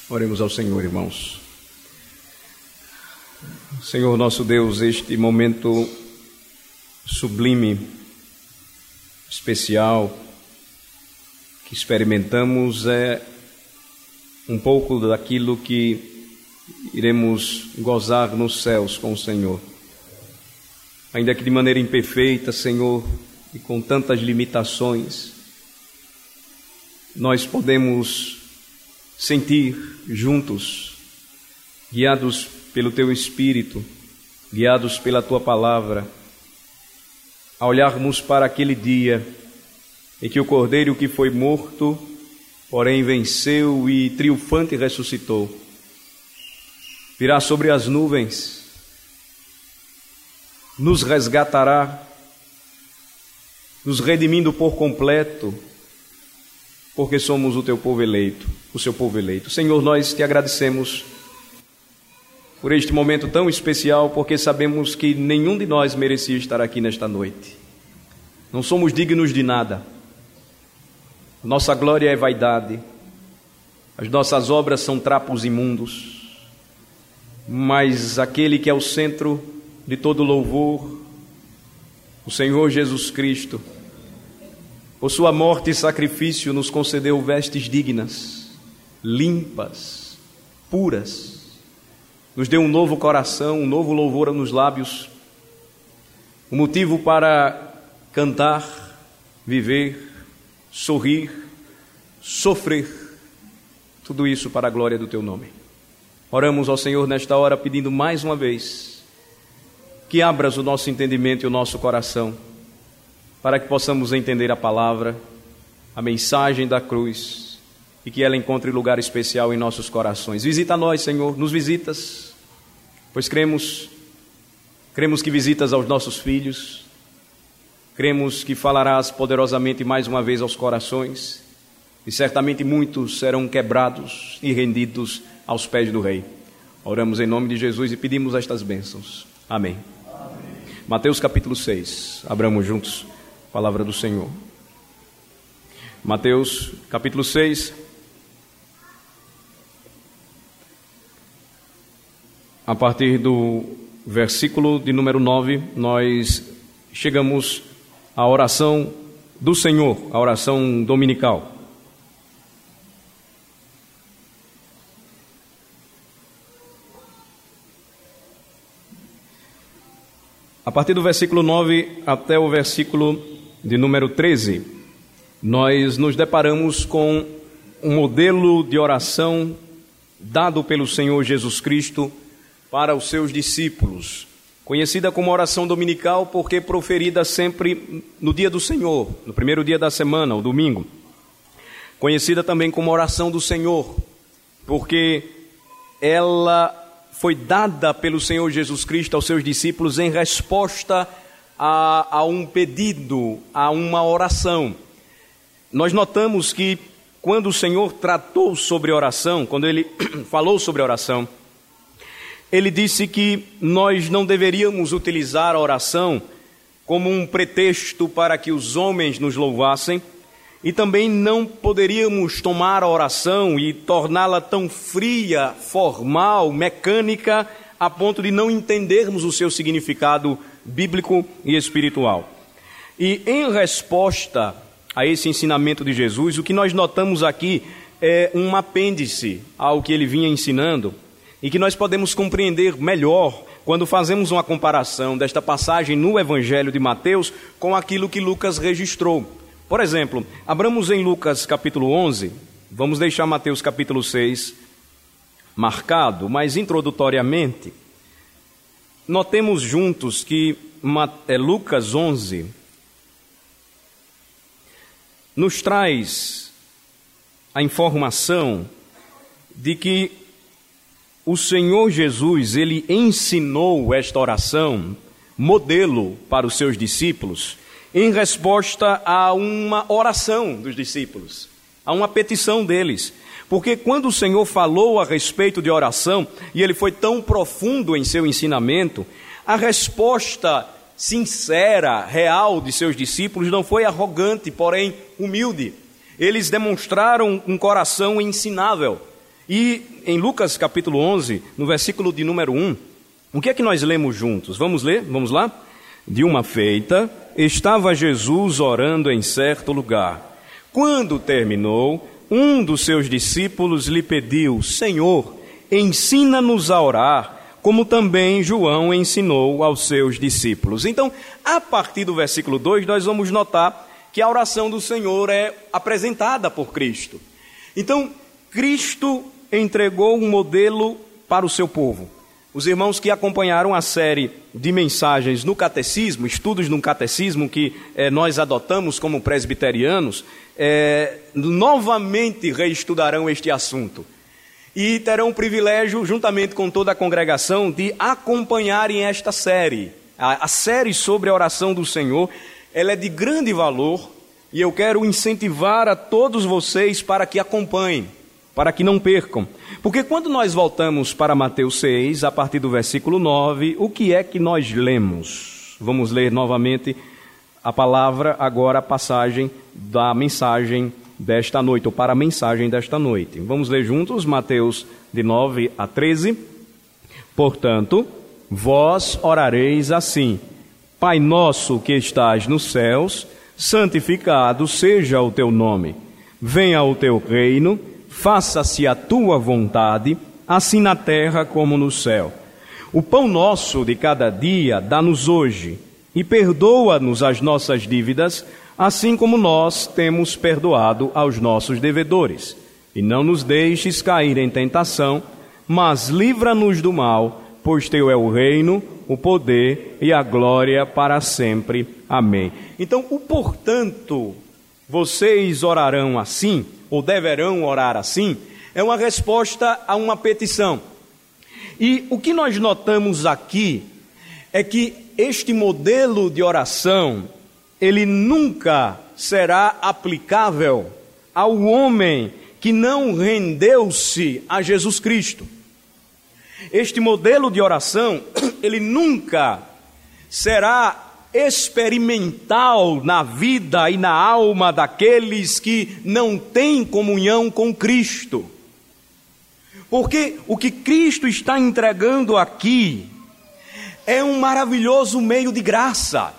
Oremos ao Senhor, irmãos. Senhor nosso Deus, este momento sublime, especial, que experimentamos é um pouco daquilo que iremos gozar nos céus com o Senhor. Ainda que de maneira imperfeita, Senhor, e com tantas limitações, nós podemos sentir juntos, guiados pelo Teu Espírito, guiados pela Tua Palavra, a olharmos para aquele dia em que o Cordeiro que foi morto, porém venceu e triunfante ressuscitou, virá sobre as nuvens, nos resgatará, nos redimindo por completo, porque somos o Teu povo eleito, o Seu povo eleito. Senhor, nós Te agradecemos por este momento tão especial, porque sabemos que nenhum de nós merecia estar aqui nesta noite. Não somos dignos de nada. Nossa glória é vaidade. As nossas obras são trapos imundos. Mas aquele que é o centro de todo louvor, o Senhor Jesus Cristo, por sua morte e sacrifício, nos concedeu vestes dignas, limpas, puras. Nos deu um novo coração, um novo louvor nos lábios, um motivo para cantar, viver, sorrir, sofrer, tudo isso para a glória do Teu nome. Oramos ao Senhor nesta hora, pedindo mais uma vez que abras o nosso entendimento e o nosso coração, para que possamos entender a palavra, a mensagem da cruz, e que ela encontre lugar especial em nossos corações. Visita nós, Senhor, nos visitas, pois cremos que visitas aos nossos filhos, cremos que falarás poderosamente mais uma vez aos corações, e certamente muitos serão quebrados e rendidos aos pés do Rei. Oramos em nome de Jesus e pedimos estas bênçãos. Amém. Amém. Mateus capítulo 6, abramos juntos a palavra do Senhor. Mateus capítulo 6, a partir do versículo de número 9, nós chegamos à oração do Senhor, a oração dominical. A partir do versículo 9 até o versículo de número 13, nós nos deparamos com um modelo de oração dado pelo Senhor Jesus Cristo para os seus discípulos, conhecida como oração dominical porque proferida sempre no dia do Senhor, no primeiro dia da semana, o domingo. Conhecida também como oração do Senhor, porque ela foi dada pelo Senhor Jesus Cristo aos seus discípulos em resposta a um pedido, a uma oração. Nós notamos que quando o Senhor tratou sobre oração, quando Ele falou sobre oração, Ele disse que nós não deveríamos utilizar a oração como um pretexto para que os homens nos louvassem, e também não poderíamos tomar a oração e torná-la tão fria, formal, mecânica, a ponto de não entendermos o seu significado bíblico e espiritual. E em resposta a esse ensinamento de Jesus, o que nós notamos aqui é um apêndice ao que ele vinha ensinando, e que nós podemos compreender melhor quando fazemos uma comparação desta passagem no Evangelho de Mateus com aquilo que Lucas registrou. Por exemplo, abramos em Lucas capítulo 11, vamos deixar Mateus capítulo 6 marcado, mas introdutoriamente, notemos juntos que Lucas 11 nos traz a informação de que o Senhor Jesus, Ele ensinou esta oração, modelo para os seus discípulos, em resposta a uma oração dos discípulos, a uma petição deles. Porque quando o Senhor falou a respeito de oração, e Ele foi tão profundo em seu ensinamento, a resposta sincera, real de seus discípulos não foi arrogante, porém humilde. Eles demonstraram um coração ensinável. E em Lucas capítulo 11, no versículo de número 1, o que é que nós lemos juntos? Vamos ler? Vamos lá? De uma feita, estava Jesus orando em certo lugar. Quando terminou, um dos seus discípulos lhe pediu: Senhor, ensina-nos a orar, como também João ensinou aos seus discípulos. Então, a partir do versículo 2, nós vamos notar que a oração do Senhor é apresentada por Cristo. Então, Cristo entregou um modelo para o seu povo. Os irmãos que acompanharam a série de mensagens no catecismo, estudos no catecismo que nós adotamos como presbiterianos, novamente reestudarão este assunto. E terão o privilégio, juntamente com toda a congregação, de acompanharem esta série. A série sobre a oração do Senhor, ela é de grande valor e eu quero incentivar a todos vocês para que acompanhem, para que não percam. Porque quando nós voltamos para Mateus 6, a partir do versículo 9, o que é que nós lemos? Vamos ler novamente a palavra, agora a passagem da mensagem desta noite, ou para a mensagem desta noite. Vamos ler juntos Mateus de 9 a 13. Portanto, vós orareis assim: Pai nosso que estás nos céus, santificado seja o teu nome. Venha o teu reino, faça-se a tua vontade, assim na terra como no céu. O pão nosso de cada dia dá-nos hoje, e perdoa-nos as nossas dívidas, assim como nós temos perdoado aos nossos devedores. E não nos deixes cair em tentação, mas livra-nos do mal, pois teu é o reino, o poder e a glória para sempre. Amém. Então, o portanto, vocês orarão assim, ou deverão orar assim, é uma resposta a uma petição. E o que nós notamos aqui é que este modelo de oração, ele nunca será aplicável ao homem que não rendeu-se a Jesus Cristo. Este modelo de oração, ele nunca será experimental na vida e na alma daqueles que não têm comunhão com Cristo. Porque o que Cristo está entregando aqui é um maravilhoso meio de graça.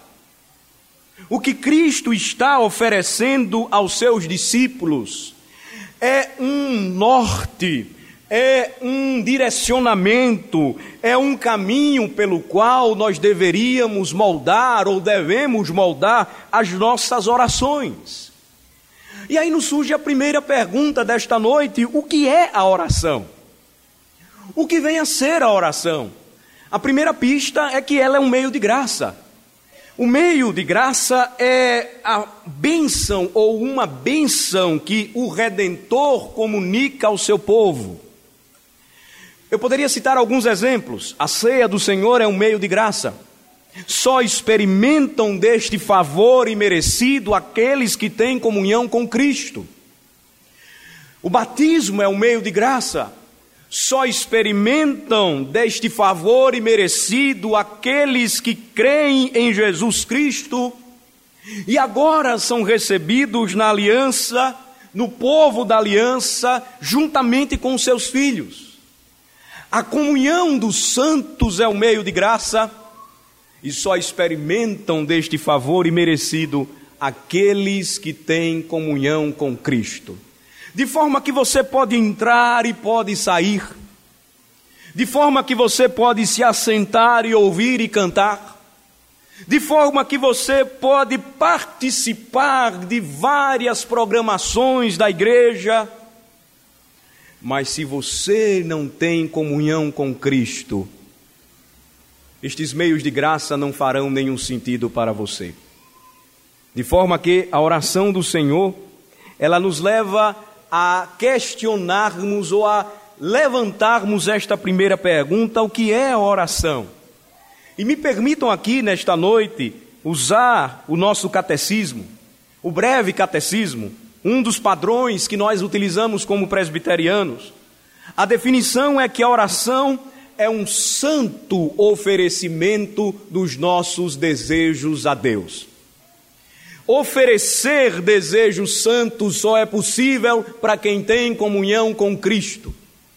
O que Cristo está oferecendo aos seus discípulos é um norte, é um direcionamento, é um caminho pelo qual nós deveríamos moldar ou devemos moldar as nossas orações. E aí nos surge a primeira pergunta desta noite: o que é a oração? O que vem a ser a oração? A primeira pista é que ela é um meio de graça. O meio de graça é a bênção ou uma bênção que o Redentor comunica ao seu povo. Eu poderia citar alguns exemplos. A ceia do Senhor é um meio de graça. Só experimentam deste favor imerecido aqueles que têm comunhão com Cristo. O batismo é um meio de graça. Só experimentam deste favor imerecido aqueles que creem em Jesus Cristo e agora são recebidos na aliança, no povo da aliança, juntamente com seus filhos. A comunhão dos santos é um meio de graça e só experimentam deste favor imerecido aqueles que têm comunhão com Cristo. De forma que você pode entrar e pode sair, de forma que você pode se assentar e ouvir e cantar, de forma que você pode participar de várias programações da igreja, mas se você não tem comunhão com Cristo, estes meios de graça não farão nenhum sentido para você. De forma que a oração do Senhor, ela nos leva a questionarmos ou a levantarmos esta primeira pergunta: o que é a oração? E me permitam aqui nesta noite usar o nosso catecismo, o breve catecismo, um dos padrões que nós utilizamos como presbiterianos. A definição é que a oração é um santo oferecimento dos nossos desejos a Deus. Oferecer desejos santos só é possível para quem tem comunhão com Cristo.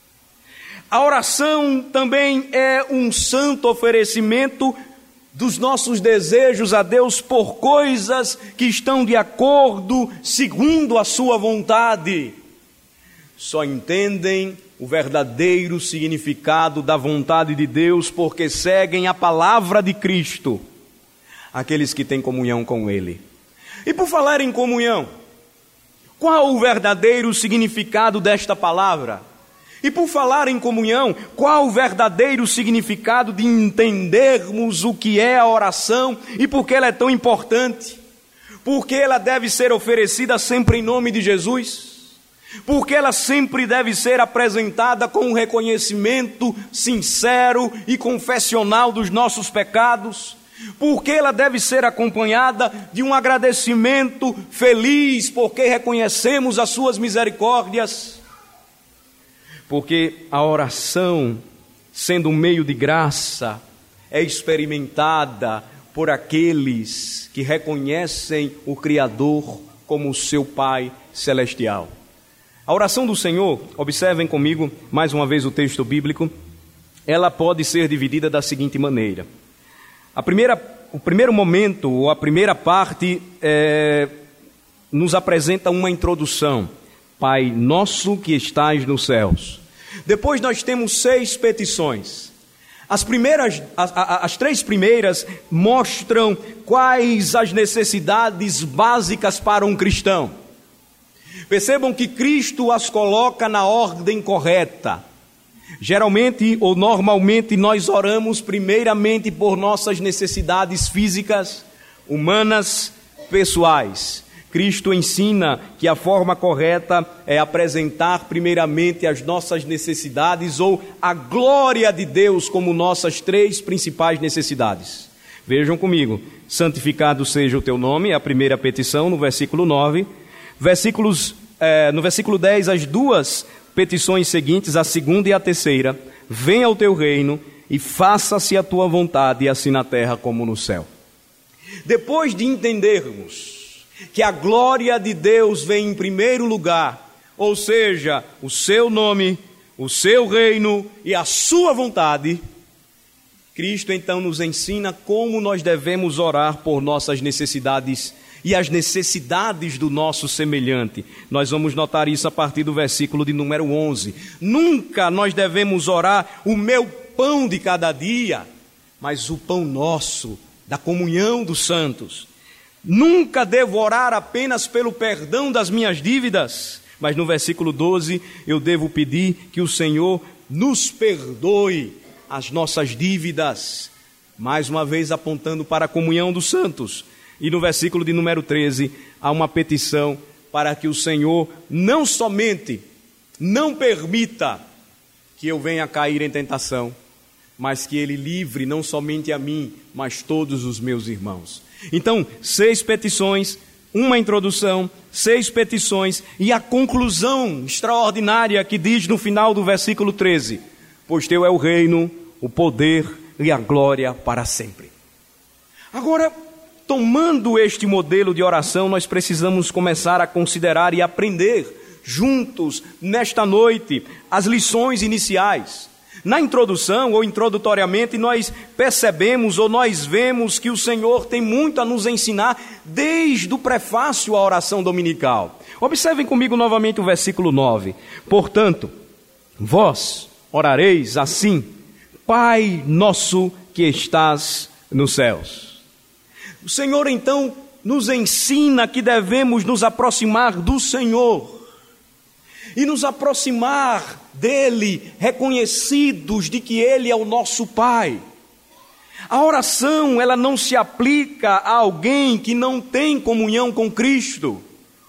A oração também é um santo oferecimento dos nossos desejos a Deus por coisas que estão de acordo, segundo a sua vontade. Só entendem o verdadeiro significado da vontade de Deus porque seguem a palavra de Cristo, aqueles que têm comunhão com Ele. E por falar em comunhão, qual o verdadeiro significado desta palavra? E por falar em comunhão, qual o verdadeiro significado de entendermos o que é a oração e por que ela é tão importante? Porque ela deve ser oferecida sempre em nome de Jesus? Porque ela sempre deve ser apresentada com um reconhecimento sincero e confessional dos nossos pecados? Porque ela deve ser acompanhada de um agradecimento feliz, porque reconhecemos as suas misericórdias? Porque a oração, sendo um meio de graça, é experimentada por aqueles que reconhecem o Criador como seu Pai celestial. A oração do Senhor, observem comigo mais uma vez o texto bíblico, ela pode ser dividida da seguinte maneira. O primeiro momento, ou a primeira parte, nos apresenta uma introdução. Pai nosso que estás nos céus. Depois nós temos 6 petições. As 3 primeiras mostram quais as necessidades básicas para um cristão. Percebam que Cristo as coloca na ordem correta. Geralmente ou normalmente nós oramos primeiramente por nossas necessidades físicas, humanas, pessoais. Cristo ensina que a forma correta é apresentar primeiramente as nossas necessidades ou a glória de Deus como nossas 3 principais necessidades. Vejam comigo, santificado seja o teu nome, é a primeira petição no versículo 9. No versículo 10, as 2 petições seguintes, a segunda e a terceira. Venha o teu reino e faça-se a tua vontade, assim na terra como no céu. Depois de entendermos que a glória de Deus vem em primeiro lugar, ou seja, o seu nome, o seu reino e a sua vontade, Cristo então nos ensina como nós devemos orar por nossas necessidades e as necessidades do nosso semelhante. Nós vamos notar isso a partir do versículo de número 11. Nunca nós devemos orar o meu pão de cada dia, mas o pão nosso, da comunhão dos santos. Nunca devo orar apenas pelo perdão das minhas dívidas, mas no versículo 12 eu devo pedir que o Senhor nos perdoe as nossas dívidas, mais uma vez apontando para a comunhão dos santos. E no versículo de número 13 há uma petição para que o Senhor não somente não permita que eu venha cair em tentação, mas que Ele livre não somente a mim, mas todos os meus irmãos. Então, 6 petições, uma introdução, 6 petições e a conclusão extraordinária que diz no final do versículo 13: pois teu é o reino, o poder e a glória para sempre. Agora, tomando este modelo de oração, nós precisamos começar a considerar e aprender juntos, nesta noite, as lições iniciais. Na introdução ou introdutoriamente nós percebemos ou nós vemos que o Senhor tem muito a nos ensinar desde o prefácio à oração dominical. Observem comigo novamente o versículo 9. Portanto, vós orareis assim: Pai nosso que estás nos céus. O Senhor então nos ensina que devemos nos aproximar do Senhor e nos aproximar dele, reconhecidos de que ele é o nosso Pai. A oração, ela não se aplica a alguém que não tem comunhão com Cristo,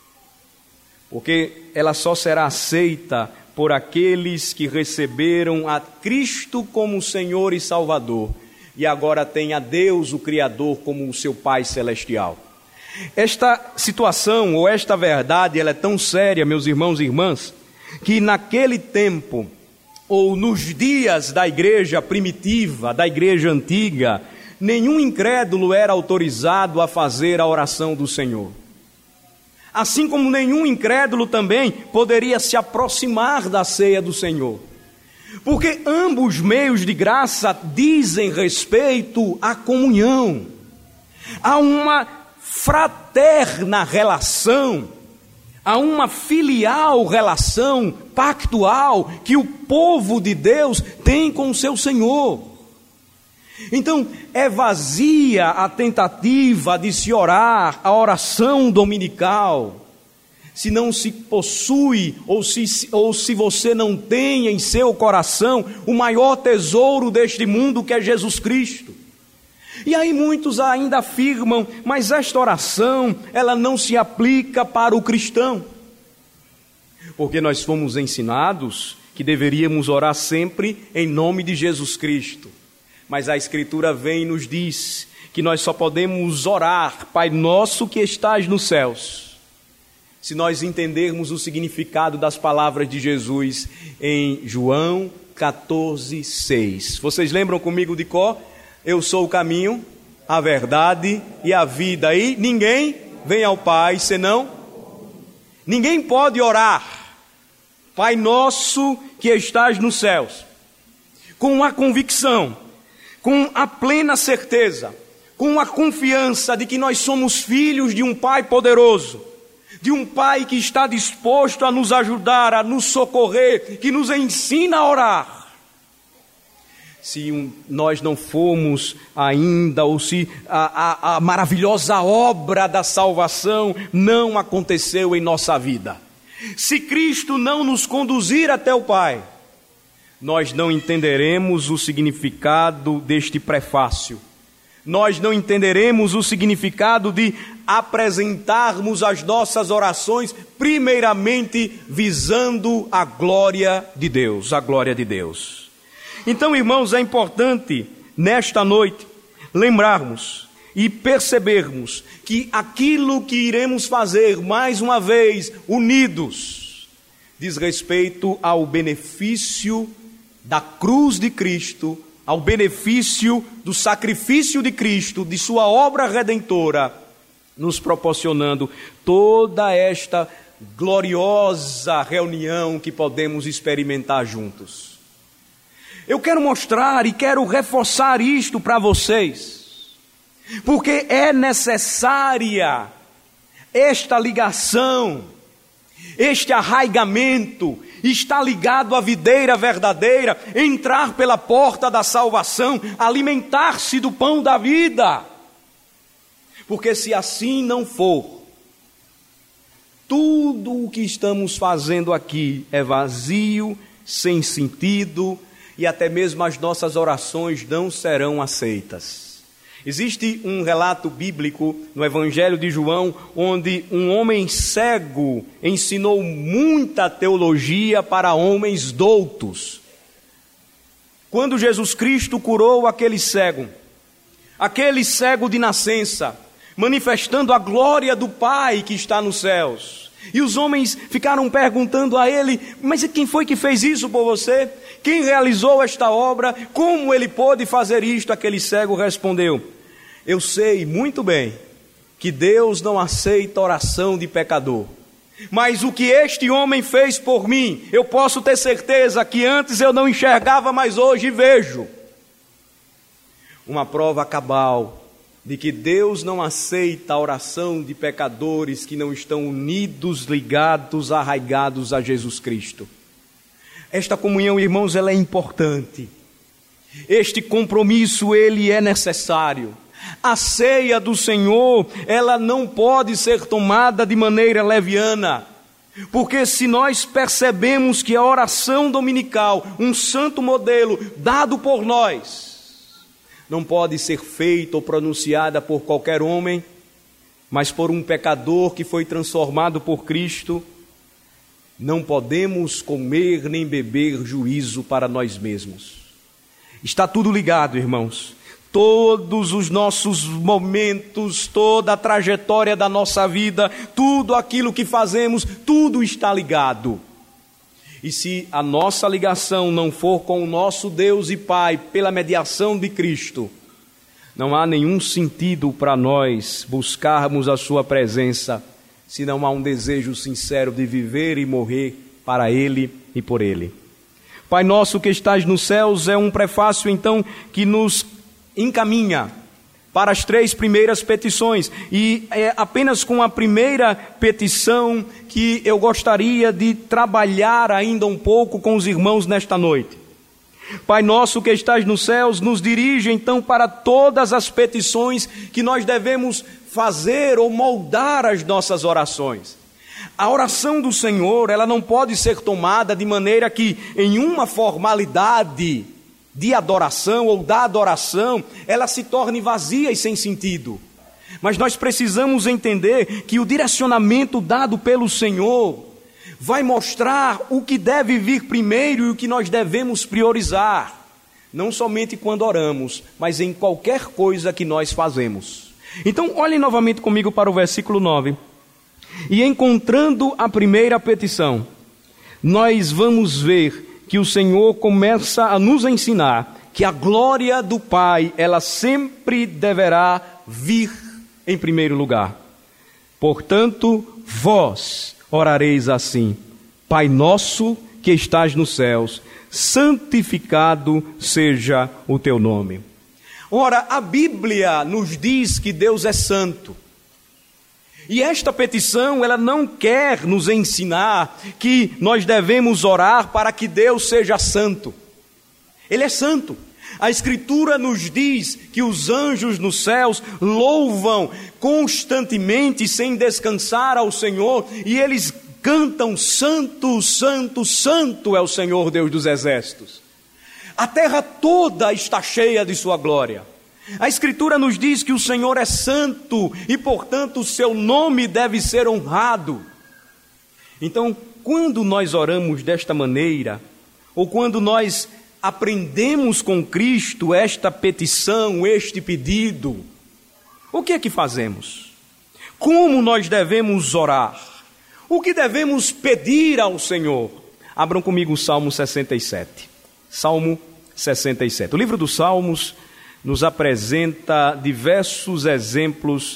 porque ela só será aceita por aqueles que receberam a Cristo como Senhor e Salvador, e agora tem a Deus, o Criador, como o seu Pai celestial. Esta situação, ou esta verdade, ela é tão séria, meus irmãos e irmãs, que naquele tempo, ou nos dias da igreja primitiva, da igreja antiga, nenhum incrédulo era autorizado a fazer a oração do Senhor. Assim como nenhum incrédulo também poderia se aproximar da ceia do Senhor. Porque ambos meios de graça dizem respeito à comunhão, a uma fraterna relação, a uma filial relação pactual que o povo de Deus tem com o seu Senhor. Então, é vazia a tentativa de se orar a oração dominical, se não se possui, ou se você não tem em seu coração o maior tesouro deste mundo, que é Jesus Cristo. E aí muitos ainda afirmam, mas esta oração, ela não se aplica para o cristão. Porque nós fomos ensinados que deveríamos orar sempre em nome de Jesus Cristo. Mas a Escritura vem e nos diz que nós só podemos orar, Pai nosso que estás nos céus, se nós entendermos o significado das palavras de Jesus em João 14:6. Vocês lembram comigo de cor? Eu sou o caminho, a verdade e a vida. E ninguém vem ao Pai senão... Ninguém pode orar, Pai nosso que estás nos céus, com a convicção, com a plena certeza, com a confiança de que nós somos filhos de um Pai poderoso, de um Pai que está disposto a nos ajudar, a nos socorrer, que nos ensina a orar. Se nós não formos ainda, ou se a maravilhosa obra da salvação não aconteceu em nossa vida, se Cristo não nos conduzir até o Pai, nós não entenderemos o significado deste prefácio. Nós não entenderemos o significado de apresentarmos as nossas orações primeiramente visando a glória de Deus, a glória de Deus. Então, irmãos, é importante nesta noite lembrarmos e percebermos que aquilo que iremos fazer mais uma vez unidos diz respeito ao benefício da cruz de Cristo, ao benefício do sacrifício de Cristo, de sua obra redentora, nos proporcionando toda esta gloriosa reunião que podemos experimentar juntos. Eu quero mostrar e quero reforçar isto para vocês, porque é necessária esta ligação, este arraigamento, está ligado à videira verdadeira, entrar pela porta da salvação, alimentar-se do pão da vida. Porque se assim não for, tudo o que estamos fazendo aqui é vazio, sem sentido, e até mesmo as nossas orações não serão aceitas. Existe um relato bíblico no Evangelho de João, onde um homem cego ensinou muita teologia para homens doutos. Quando Jesus Cristo curou aquele cego de nascença, manifestando a glória do Pai que está nos céus, e os homens ficaram perguntando a ele, mas quem foi que fez isso por você? Quem realizou esta obra? Como ele pôde fazer isto? Aquele cego respondeu, eu sei muito bem que Deus não aceita oração de pecador, mas o que este homem fez por mim, eu posso ter certeza que antes eu não enxergava, mas hoje vejo. Uma prova cabal de que Deus não aceita a oração de pecadores que não estão unidos, ligados, arraigados a Jesus Cristo. Esta comunhão, irmãos, ela é importante. Este compromisso, ele é necessário. A ceia do Senhor, ela não pode ser tomada de maneira leviana. Porque se nós percebemos que a oração dominical, um santo modelo dado por nós, não pode ser feita ou pronunciada por qualquer homem, mas por um pecador que foi transformado por Cristo, não podemos comer nem beber juízo para nós mesmos. Está tudo ligado, irmãos. Todos os nossos momentos, toda a trajetória da nossa vida, tudo aquilo que fazemos, tudo está ligado. E se a nossa ligação não for com o nosso Deus e Pai, pela mediação de Cristo, não há nenhum sentido para nós buscarmos a sua presença, se não há um desejo sincero de viver e morrer para Ele e por Ele. Pai nosso que estás nos céus é um prefácio, então, que nos encaminha para as 3 primeiras petições. E é apenas com a primeira petição que eu gostaria de trabalhar ainda um pouco com os irmãos nesta noite. Pai nosso que estás nos céus, nos dirige então para todas as petições que nós devemos fazer ou moldar as nossas orações. A oração do Senhor, ela não pode ser tomada de maneira que em uma formalidade de adoração ou da adoração, ela se torne vazia e sem sentido. Mas nós precisamos entender que o direcionamento dado pelo Senhor vai mostrar o que deve vir primeiro e o que nós devemos priorizar, não somente quando oramos, mas em qualquer coisa que nós fazemos. Então, olhem novamente comigo para o versículo 9. E encontrando a primeira petição, nós vamos ver que o Senhor começa a nos ensinar que a glória do Pai, ela sempre deverá vir em primeiro lugar. Portanto, vós orareis assim: Pai nosso que estás nos céus, santificado seja o teu nome. Ora, a Bíblia nos diz que Deus é santo. E esta petição, ela não quer nos ensinar que nós devemos orar para que Deus seja santo. Ele é santo. A Escritura nos diz que os anjos nos céus louvam constantemente, sem descansar, ao Senhor, e eles cantam: Santo, Santo, Santo é o Senhor Deus dos exércitos. A terra toda está cheia de sua glória. A Escritura nos diz que o Senhor é santo e, portanto, o seu nome deve ser honrado. Então, quando nós oramos desta maneira, ou quando nós aprendemos com Cristo esta petição, este pedido, o que é que fazemos? Como nós devemos orar? O que devemos pedir ao Senhor? Abram comigo o Salmo 67. Salmo 67. O livro dos Salmos nos apresenta diversos exemplos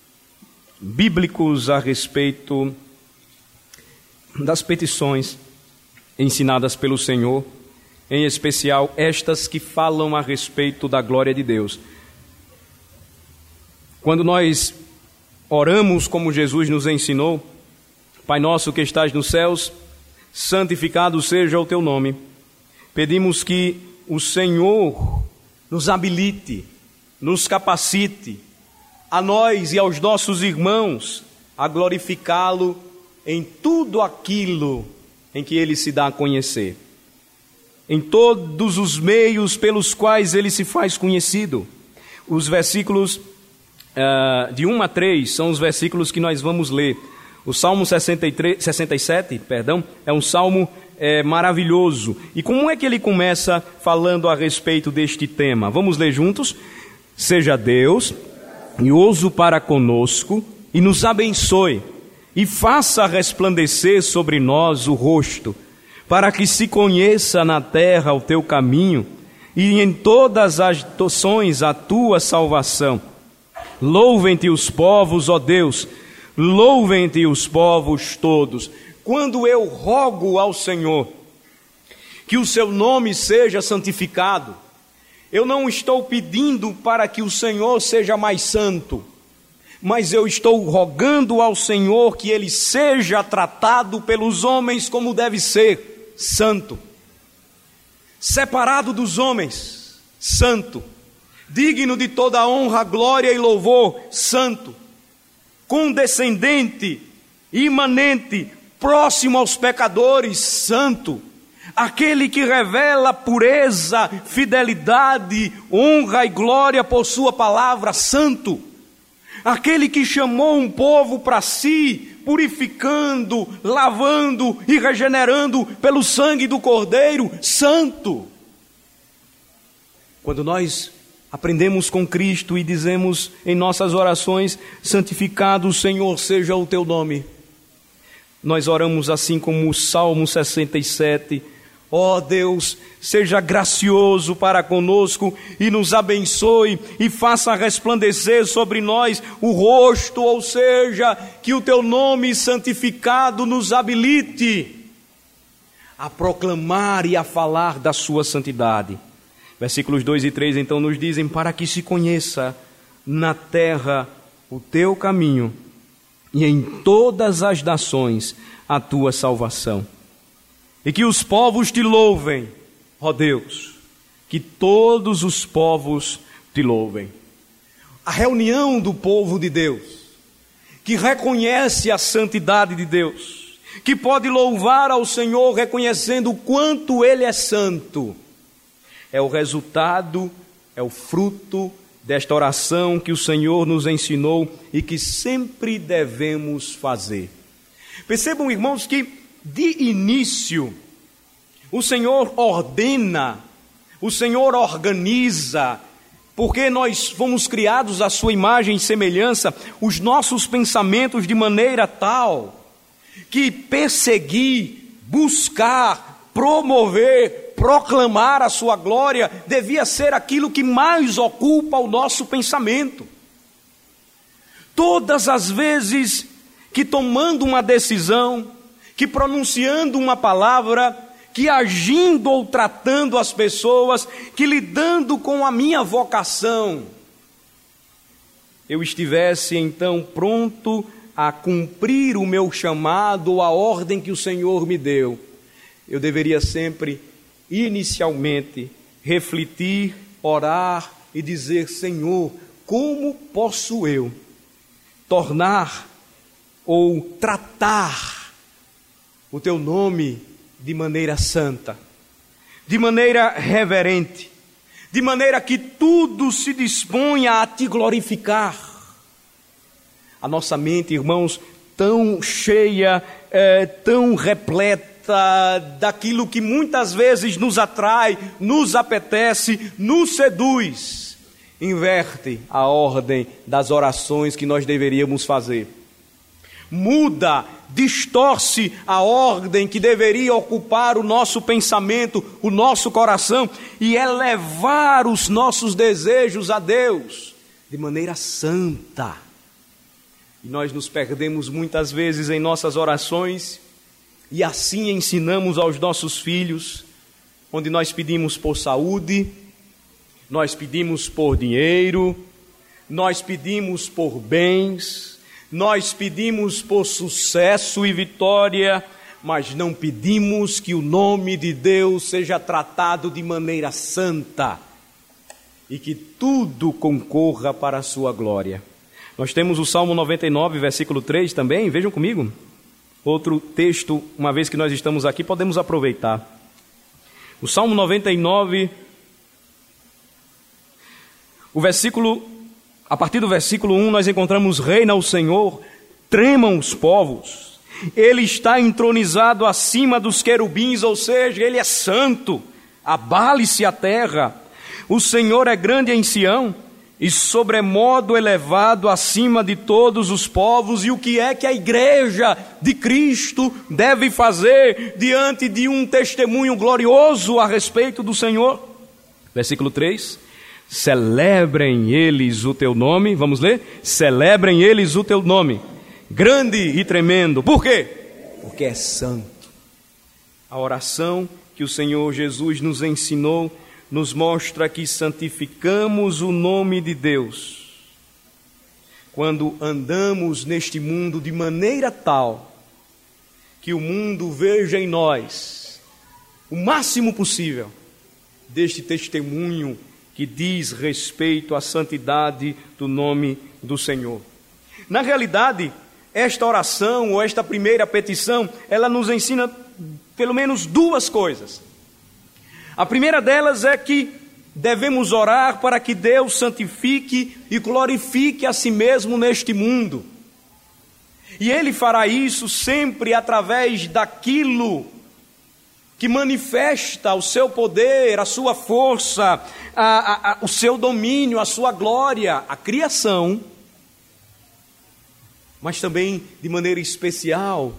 bíblicos a respeito das petições ensinadas pelo Senhor, em especial estas que falam a respeito da glória de Deus. Quando nós oramos como Jesus nos ensinou: Pai nosso que estás nos céus, santificado seja o teu nome. Pedimos que o Senhor nos habilite, nos capacite, a nós e aos nossos irmãos, a glorificá-lo em tudo aquilo em que Ele se dá a conhecer, em todos os meios pelos quais Ele se faz conhecido. Os versículos de 1 a 3 são os versículos que nós vamos ler. O Salmo 67, é um salmo maravilhoso. E como é que ele começa falando a respeito deste tema? Vamos ler juntos? Seja Deus glorioso para conosco e nos abençoe e faça resplandecer sobre nós o rosto, para que se conheça na terra o teu caminho e em todas as nações a tua salvação. Louvem-te os povos, ó Deus, louvem-te os povos todos. Quando eu rogo ao Senhor que o seu nome seja santificado, eu não estou pedindo para que o Senhor seja mais santo, mas eu estou rogando ao Senhor que ele seja tratado pelos homens como deve ser, santo, separado dos homens, santo, digno de toda honra, glória e louvor, santo, condescendente, imanente, próximo aos pecadores, santo, aquele que revela pureza, fidelidade, honra e glória por sua palavra, santo, aquele que chamou um povo para si, purificando, lavando e regenerando pelo sangue do Cordeiro, santo. Quando nós aprendemos com Cristo e dizemos em nossas orações: santificado, Senhor, seja o teu nome, nós oramos assim como o Salmo 67, ó Deus, seja gracioso para conosco e nos abençoe e faça resplandecer sobre nós o rosto, ou seja, que o teu nome santificado nos habilite a proclamar e a falar da sua santidade. Versículos 2 e 3 então nos dizem: para que se conheça na terra o teu caminho e em todas as nações a tua salvação. E que os povos te louvem, ó Deus, que todos os povos te louvem. A reunião do povo de Deus, que reconhece a santidade de Deus, que pode louvar ao Senhor reconhecendo o quanto Ele é santo, é o resultado, é o fruto desta oração que o Senhor nos ensinou e que sempre devemos fazer. Percebam, irmãos, que de início o Senhor ordena, o Senhor organiza, porque nós fomos criados à sua imagem e semelhança, os nossos pensamentos de maneira tal que perseguir, buscar, promover, proclamar a sua glória devia ser aquilo que mais ocupa o nosso pensamento. Todas as vezes que tomando uma decisão, que pronunciando uma palavra, que agindo ou tratando as pessoas, que lidando com a minha vocação, eu estivesse então pronto a cumprir o meu chamado, a ordem que o Senhor me deu, eu deveria sempre, inicialmente, refletir, orar e dizer: Senhor, como posso eu tornar ou tratar o teu nome de maneira santa, de maneira reverente, de maneira que tudo se disponha a te glorificar. A nossa mente, irmãos, tão cheia, tão repleta daquilo que muitas vezes nos atrai, nos apetece, nos seduz, inverte a ordem das orações que nós deveríamos fazer. Muda, distorce a ordem que deveria ocupar o nosso pensamento, o nosso coração e elevar os nossos desejos a Deus de maneira santa. E nós nos perdemos muitas vezes em nossas orações e assim ensinamos aos nossos filhos, onde nós pedimos por saúde, nós pedimos por dinheiro, nós pedimos por bens, nós pedimos por sucesso e vitória, mas não pedimos que o nome de Deus seja tratado de maneira santa e que tudo concorra para a sua glória. Nós temos o Salmo 99, versículo 3 também, vejam comigo. Outro texto, uma vez que nós estamos aqui, podemos aproveitar. O Salmo 99, a partir do versículo 1, nós encontramos: reina o Senhor, tremam os povos. Ele está entronizado acima dos querubins, ou seja, Ele é santo, abale-se a terra. O Senhor é grande em Sião e sobremodo elevado acima de todos os povos. E o que é que a igreja de Cristo deve fazer diante de um testemunho glorioso a respeito do Senhor? Versículo 3: celebrem eles o teu nome. Vamos ler? Celebrem eles o teu nome, grande e tremendo. Por quê? Porque é santo. A oração que o Senhor Jesus nos ensinou nos mostra que santificamos o nome de Deus quando andamos neste mundo de maneira tal que o mundo veja em nós o máximo possível deste testemunho que diz respeito à santidade do nome do Senhor. Na realidade, esta oração ou esta primeira petição, ela nos ensina pelo menos duas coisas. A primeira delas é que devemos orar para que Deus santifique e glorifique a si mesmo neste mundo. E Ele fará isso sempre através daquilo que manifesta o seu poder, a sua força, o seu domínio, a sua glória, a criação, mas também de maneira especial,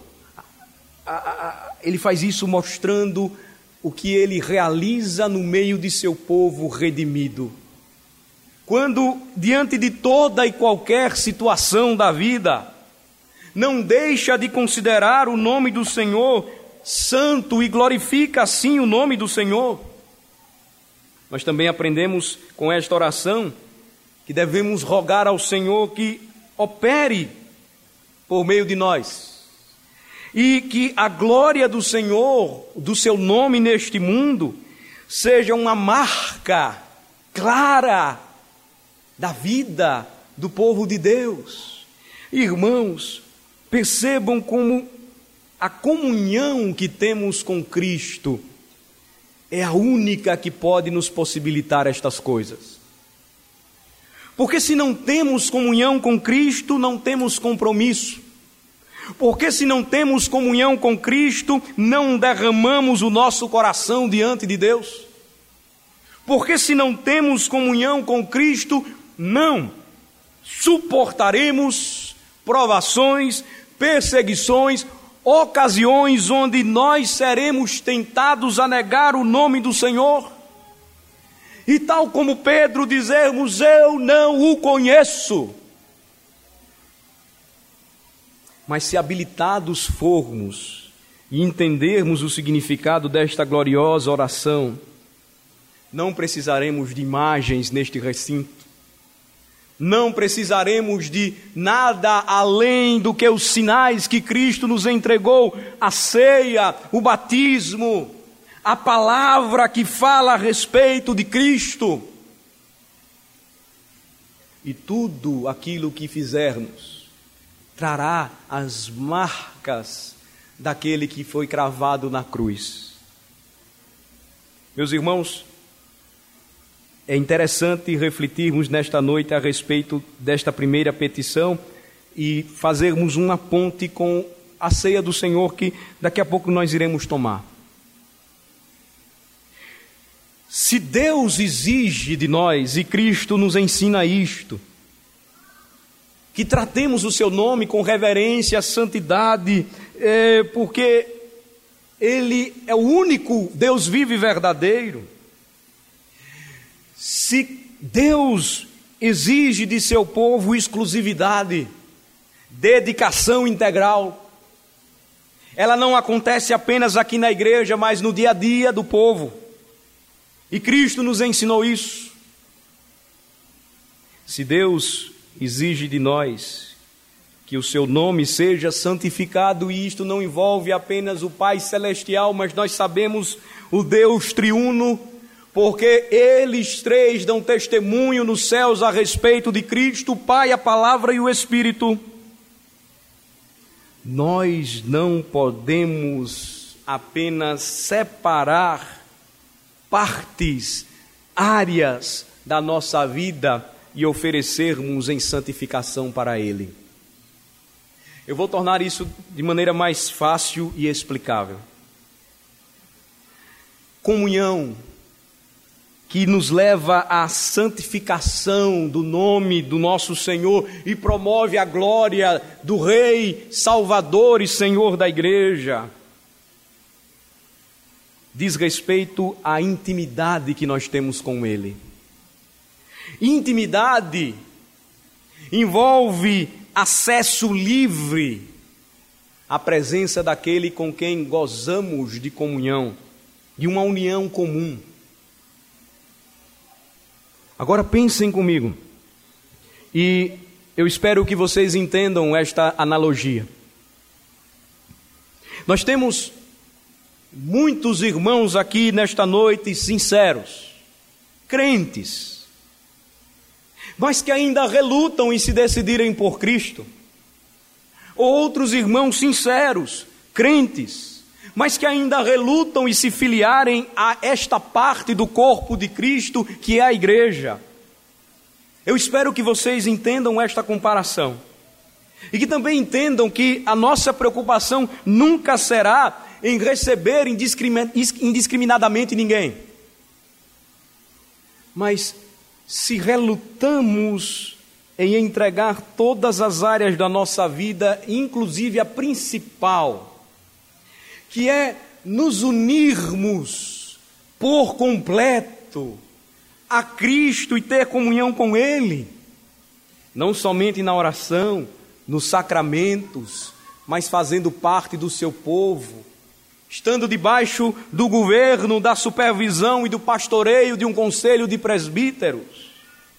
Ele faz isso mostrando o que Ele realiza no meio de seu povo redimido. Quando, diante de toda e qualquer situação da vida, não deixa de considerar o nome do Senhor santo e glorifica assim o nome do Senhor. Nós também aprendemos com esta oração que devemos rogar ao Senhor que opere por meio de nós e que a glória do Senhor, do seu nome neste mundo, seja uma marca clara da vida do povo de Deus. Irmãos, percebam como a comunhão que temos com Cristo é a única que pode nos possibilitar estas coisas. Porque se não temos comunhão com Cristo, não temos compromisso. Porque se não temos comunhão com Cristo, não derramamos o nosso coração diante de Deus. Porque se não temos comunhão com Cristo, não suportaremos provações, perseguições, ocasiões onde nós seremos tentados a negar o nome do Senhor. E tal como Pedro dizermos, eu não o conheço. Mas se habilitados formos e entendermos o significado desta gloriosa oração, não precisaremos de imagens neste recinto. Não precisaremos de nada além do que os sinais que Cristo nos entregou, a ceia, o batismo, a palavra que fala a respeito de Cristo. E tudo aquilo que fizermos trará as marcas daquele que foi cravado na cruz. Meus irmãos, é interessante refletirmos nesta noite a respeito desta primeira petição e fazermos uma ponte com a ceia do Senhor que daqui a pouco nós iremos tomar. Se Deus exige de nós, e Cristo nos ensina isto, que tratemos o seu nome com reverência, santidade, porque Ele é o único Deus vivo e verdadeiro. Se Deus exige de seu povo exclusividade, dedicação integral, ela não acontece apenas aqui na igreja, mas no dia a dia do povo. E Cristo nos ensinou isso. Se Deus exige de nós que o seu nome seja santificado, e isto não envolve apenas o Pai Celestial, mas nós sabemos o Deus triuno, porque eles três dão testemunho nos céus a respeito de Cristo, o Pai, a Palavra e o Espírito. Nós não podemos apenas separar partes, áreas da nossa vida e oferecermos em santificação para Ele. Eu vou tornar isso de maneira mais fácil e explicável. Comunhão que nos leva à santificação do nome do nosso Senhor e promove a glória do Rei, Salvador e Senhor da Igreja, diz respeito à intimidade que nós temos com Ele. Intimidade envolve acesso livre à presença daquele com quem gozamos de comunhão, de uma união comum. Agora pensem comigo, e eu espero que vocês entendam esta analogia. Nós temos muitos irmãos aqui nesta noite sinceros, crentes, mas que ainda relutam em se decidirem por Cristo. Outros irmãos sinceros, crentes, mas que ainda relutam em se filiarem a esta parte do corpo de Cristo que é a igreja. Eu espero que vocês entendam esta comparação e que também entendam que a nossa preocupação nunca será em receber indiscriminadamente ninguém. Mas se relutamos em entregar todas as áreas da nossa vida, inclusive a principal, que é nos unirmos por completo a Cristo e ter comunhão com Ele, não somente na oração, nos sacramentos, mas fazendo parte do seu povo, estando debaixo do governo, da supervisão e do pastoreio de um conselho de presbíteros,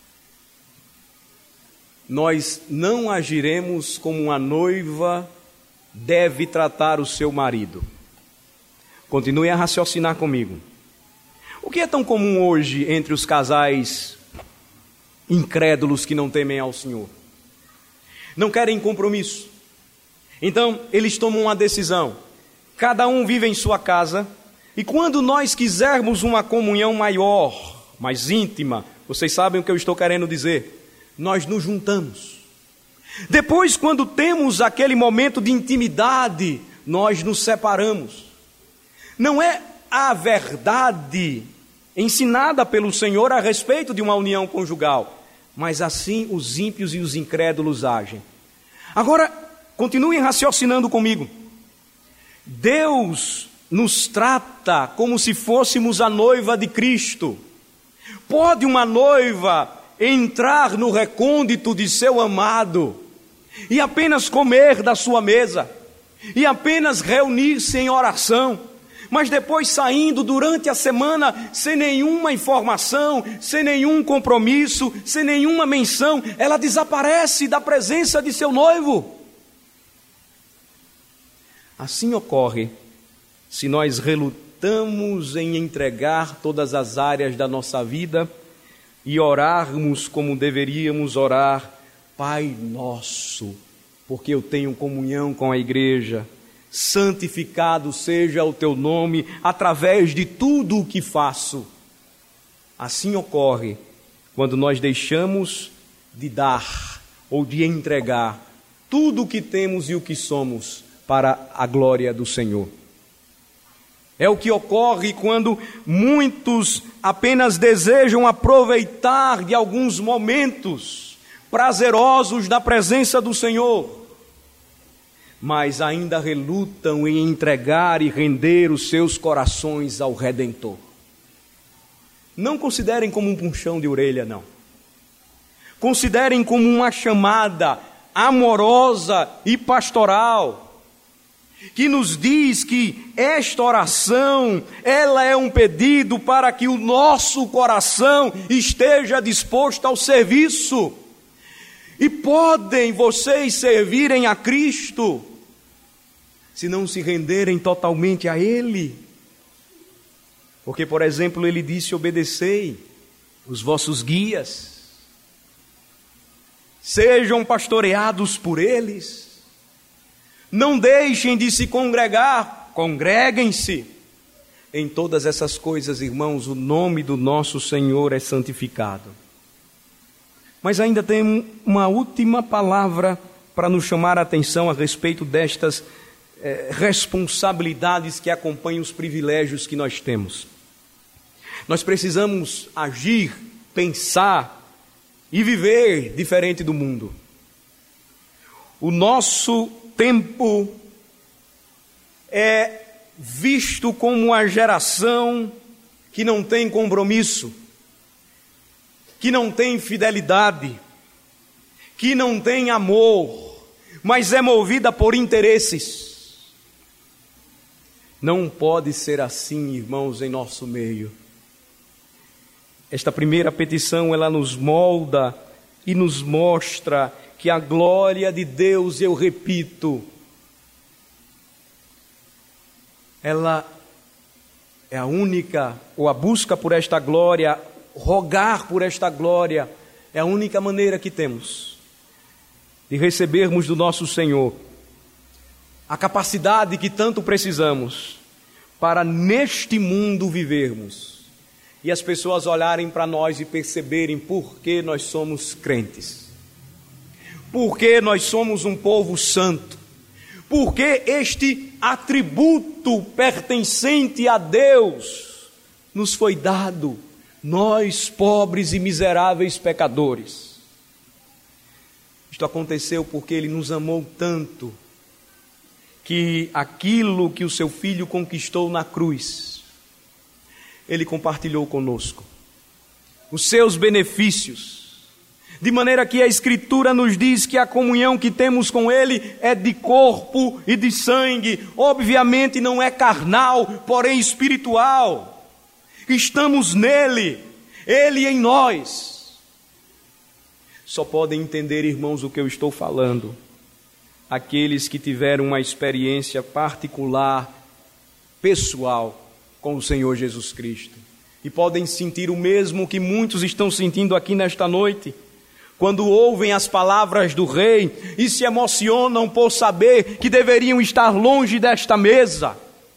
nós não agiremos como uma noiva deve tratar o seu marido. Continue a raciocinar comigo. O que é tão comum hoje entre os casais incrédulos que não temem ao Senhor? Não querem compromisso. Então, eles tomam uma decisão. Cada um vive em sua casa. E quando nós quisermos uma comunhão maior, mais íntima, vocês sabem o que eu estou querendo dizer, nós nos juntamos. Depois, quando temos aquele momento de intimidade, nós nos separamos. Não é a verdade ensinada pelo Senhor a respeito de uma união conjugal, mas assim os ímpios e os incrédulos agem. Agora, continuem raciocinando comigo. Deus nos trata como se fôssemos a noiva de Cristo. Pode uma noiva entrar no recôndito de seu amado e apenas comer da sua mesa, e apenas reunir-se em oração, mas depois saindo durante a semana sem nenhuma informação, sem nenhum compromisso, sem nenhuma menção, ela desaparece da presença de seu noivo? Assim ocorre se nós relutamos em entregar todas as áreas da nossa vida e orarmos como deveríamos orar: Pai nosso, porque eu tenho comunhão com a igreja, santificado seja o teu nome através de tudo o que faço. Assim ocorre quando nós deixamos de dar ou de entregar tudo o que temos e o que somos para a glória do Senhor. É o que ocorre quando muitos apenas desejam aproveitar de alguns momentos prazerosos da presença do Senhor, mas ainda relutam em entregar e render os seus corações ao Redentor. Não considerem como um puxão de orelha, não. Considerem como uma chamada amorosa e pastoral, que nos diz que esta oração, ela é um pedido para que o nosso coração esteja disposto ao serviço. E podem vocês servirem a Cristo se não se renderem totalmente a Ele. Porque, por exemplo, Ele disse: obedecei os vossos guias, sejam pastoreados por eles, não deixem de se congregar, congreguem-se. Em todas essas coisas, irmãos, o nome do nosso Senhor é santificado. Mas ainda tem uma última palavra para nos chamar a atenção a respeito destas responsabilidades que acompanham os privilégios que nós temos. Nós precisamos agir, pensar e viver diferente do mundo. O nosso tempo é visto como uma geração que não tem compromisso, que não tem fidelidade, que não tem amor, mas é movida por interesses. Não pode ser assim, irmãos, em nosso meio. Esta primeira petição, ela nos molda e nos mostra que a glória de Deus, eu repito, ela é a única, ou a busca por esta glória, rogar por esta glória, é a única maneira que temos de recebermos do nosso Senhor a capacidade que tanto precisamos para neste mundo vivermos e as pessoas olharem para nós e perceberem por que nós somos crentes, por que nós somos um povo santo, por que este atributo pertencente a Deus nos foi dado, nós pobres e miseráveis pecadores. Isto aconteceu porque Ele nos amou tanto, que aquilo que o seu Filho conquistou na cruz, Ele compartilhou conosco. Os seus benefícios, De maneira que a Escritura nos diz que a comunhão que temos com Ele é de corpo e de sangue. Obviamente não é carnal, porém espiritual. Estamos nele, Ele em nós. Só podem entender, irmãos, o que eu estou falando aqueles que tiveram uma experiência particular, pessoal, com o Senhor Jesus Cristo. E podem sentir o mesmo que muitos estão sentindo aqui nesta noite, quando ouvem as palavras do Rei e se emocionam por saber que deveriam estar longe desta mesa,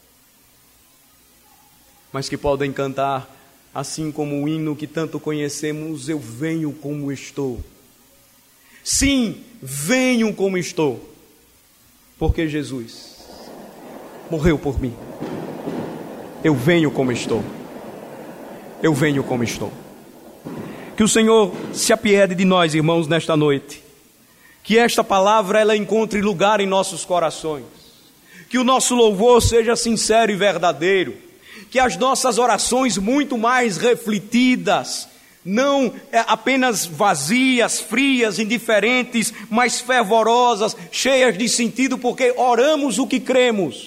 mas que podem cantar, assim como o hino que tanto conhecemos, eu venho como estou. Sim, venho como estou, porque Jesus morreu por mim. Eu venho como estou. Eu venho como estou. Que o Senhor se apiede de nós, irmãos, nesta noite. Que esta palavra ela encontre lugar em nossos corações. Que o nosso louvor seja sincero e verdadeiro. Que as nossas orações muito mais refletidas, não apenas vazias, frias, indiferentes, mas fervorosas, cheias de sentido, porque oramos o que cremos.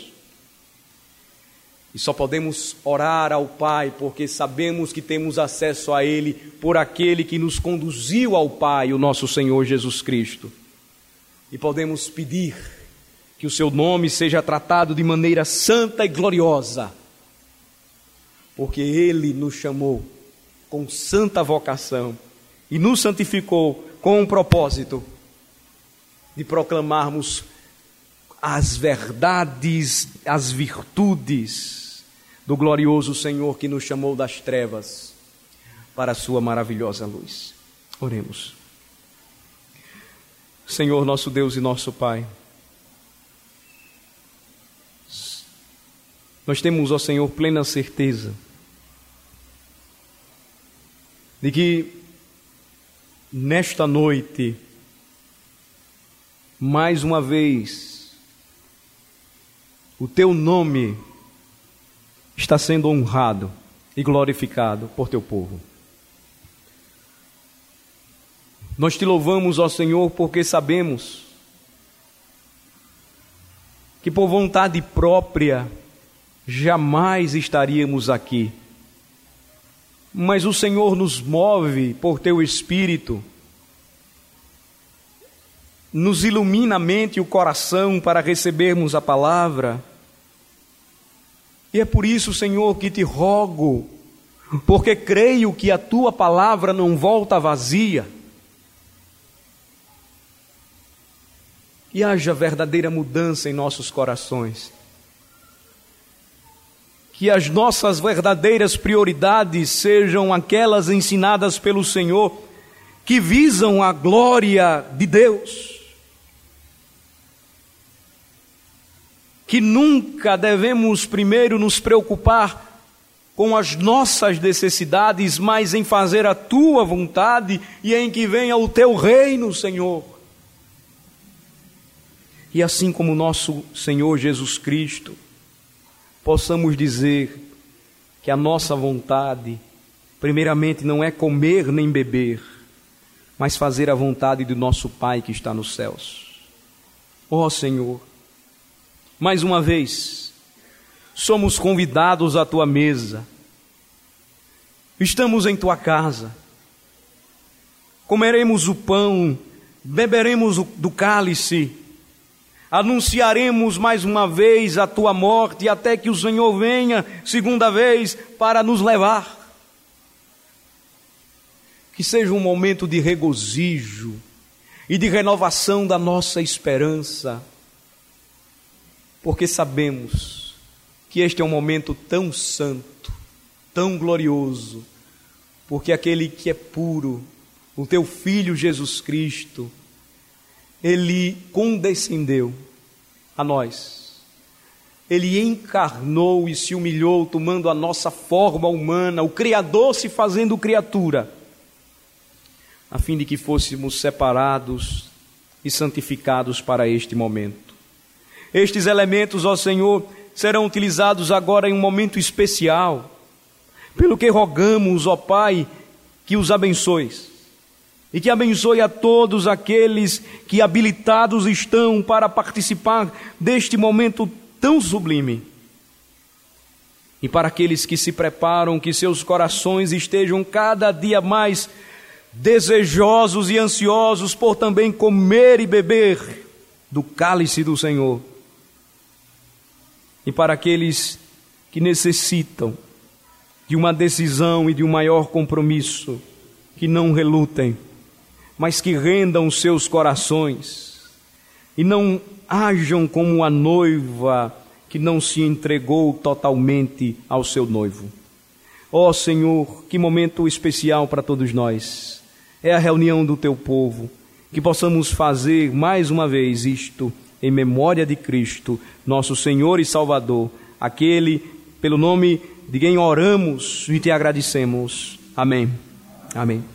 E só podemos orar ao Pai porque sabemos que temos acesso a Ele por aquele que nos conduziu ao Pai, o nosso Senhor Jesus Cristo. E podemos pedir que o Seu nome seja tratado de maneira santa e gloriosa, porque Ele nos chamou com santa vocação e nos santificou com um propósito de proclamarmos as verdades, as virtudes do glorioso Senhor que nos chamou das trevas para a sua maravilhosa luz. Oremos. Senhor, nosso Deus e nosso Pai, nós temos, ó Senhor, plena certeza de que nesta noite, mais uma vez, o Teu nome está sendo honrado e glorificado por Teu povo. Nós Te louvamos, ó Senhor, porque sabemos que por vontade própria jamais estaríamos aqui. Mas o Senhor nos move por Teu Espírito, nos ilumina a mente e o coração para recebermos a palavra. E é por isso, Senhor, que Te rogo, porque creio que a Tua palavra não volta vazia. E haja verdadeira mudança em nossos corações. Que as nossas verdadeiras prioridades sejam aquelas ensinadas pelo Senhor, que visam a glória de Deus. Que nunca devemos primeiro nos preocupar com as nossas necessidades, mas em fazer a Tua vontade e em que venha o Teu reino, Senhor. E assim como nosso Senhor Jesus Cristo, possamos dizer que a nossa vontade, primeiramente, não é comer nem beber, mas fazer a vontade do nosso Pai que está nos céus. Ó Senhor, mais uma vez, somos convidados à Tua mesa, estamos em Tua casa, comeremos o pão, beberemos do cálice, anunciaremos mais uma vez a Tua morte até que o Senhor venha segunda vez para nos levar. Que seja um momento de regozijo e de renovação da nossa esperança, porque sabemos que este é um momento tão santo, tão glorioso, porque aquele que é puro, o Teu Filho Jesus Cristo, Ele condescendeu a nós. Ele encarnou e se humilhou, tomando a nossa forma humana, o Criador se fazendo criatura, a fim de que fôssemos separados e santificados para este momento. Estes elementos, ó Senhor, serão utilizados agora em um momento especial, pelo que rogamos, ó Pai, que os abençoes, e que abençoe a todos aqueles que habilitados estão para participar deste momento tão sublime. E para aqueles que se preparam, que seus corações estejam cada dia mais desejosos e ansiosos por também comer e beber do cálice do Senhor. E para aqueles que necessitam de uma decisão e de um maior compromisso, que não relutem, mas que rendam seus corações e não hajam como a noiva que não se entregou totalmente ao seu noivo. Ó Senhor, que momento especial para todos nós. É a reunião do teu povo, que possamos fazer mais uma vez isto em memória de Cristo, nosso Senhor e Salvador, aquele pelo nome de quem oramos e te agradecemos. Amém. Amém.